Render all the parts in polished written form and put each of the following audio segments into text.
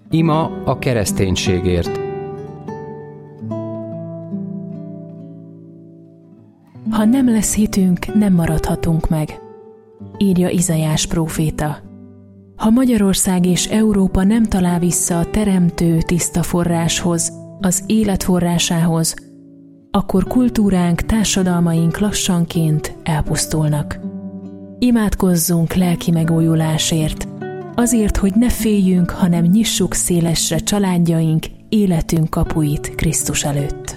Ima a kereszténységért. Ha nem lesz hitünk, nem maradhatunk meg, írja Izaiás próféta. Ha Magyarország és Európa nem talál vissza a teremtő tiszta forráshoz, az élet forrásához, akkor kultúránk, társadalmaink lassanként elpusztulnak. Imádkozzunk lelki megújulásért, azért, hogy ne féljünk, hanem nyissuk szélesre családjaink, életünk kapuit Krisztus előtt.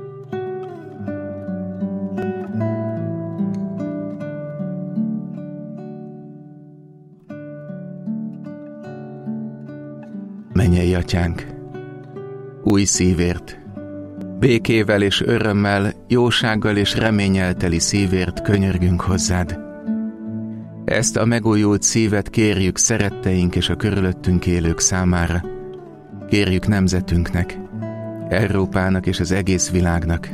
Mennyei Atyánk, új szívért, békével és örömmel, jósággal és reménnyel teli szívért könyörgünk hozzád. Ezt a megújult szívet kérjük szeretteink és a körülöttünk élők számára. Kérjük nemzetünknek, Európának és az egész világnak.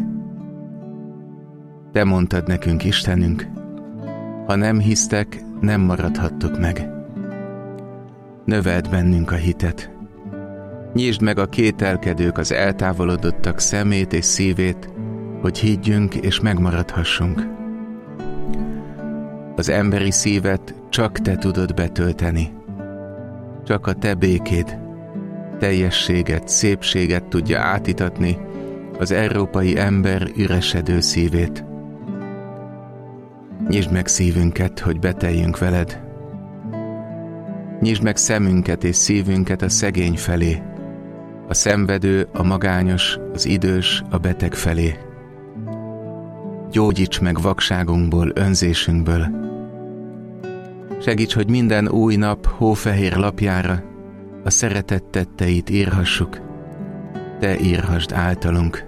Te mondtad nekünk, Istenünk, ha nem hisztek, nem maradhattok meg. Növeld bennünk a hitet. Nyisd meg a kételkedők, az eltávolodottak szemét és szívét, hogy higgyünk és megmaradhassunk. Az emberi szívet csak te tudod betölteni. Csak a te békéd, teljességet, szépséget tudja átítatni az európai ember üresedő szívét. Nyisd meg szívünket, hogy beteljünk veled. Nyisd meg szemünket és szívünket a szegény felé, a szenvedő, a magányos, az idős, a beteg felé. Gyógyíts meg vakságunkból, önzésünkből. Segíts, hogy minden új nap hófehér lapjára a szeretet tetteit írhassuk. Te írhassd általunk.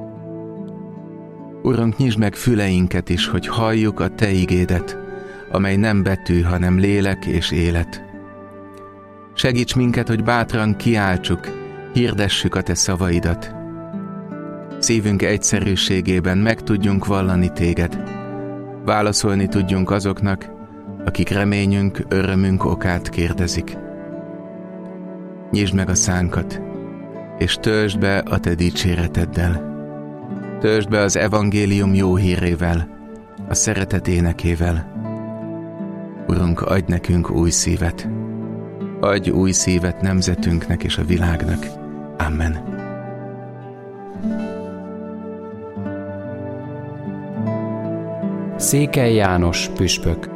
Urunk, nyisd meg füleinket is, hogy halljuk a te igédet, amely nem betű, hanem lélek és élet. Segíts minket, hogy bátran kiáltsuk, hirdessük a te szavaidat. Szívünk egyszerűségében meg tudjunk vallani téged. Válaszolni tudjunk azoknak, akik reményünk, örömünk okát kérdezik. Nyisd meg a szánkat, és töltsd be a te dicséreteddel. Töltsd be az evangélium jó hírével, a szeretet énekével. Urunk, adj nekünk új szívet. Adj új szívet nemzetünknek és a világnak. Amen. Székely János püspök.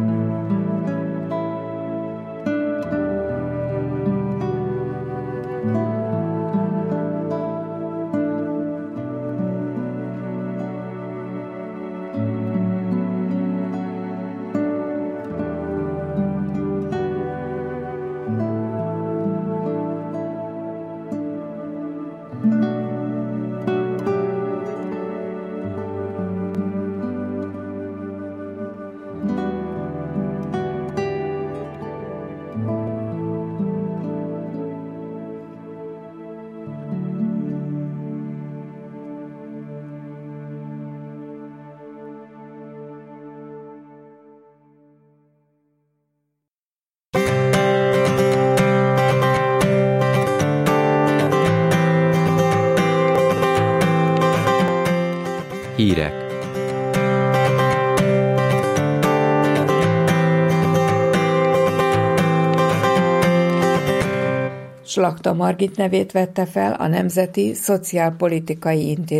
Hírek. Slakta Margit nevét vette fel a Nemzeti Szociálpolitikai Intézet